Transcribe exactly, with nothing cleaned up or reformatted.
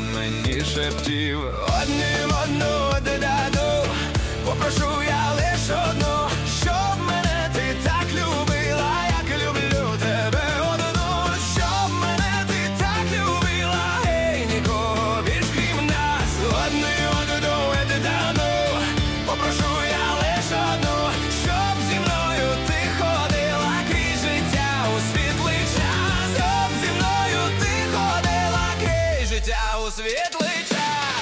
мені шептів: одним одну додаду, попрошу я лиш одну, щоб мене ти так любила, як люблю тебе одну, щоб мене ти так любила, гей, нікого більш крім нас. Одним одну додаду, попрошу я лиш одну, щоб зі мною ти ходила крізь життя у світлий час, щоб зі мною ти ходила крізь життя у світлий час.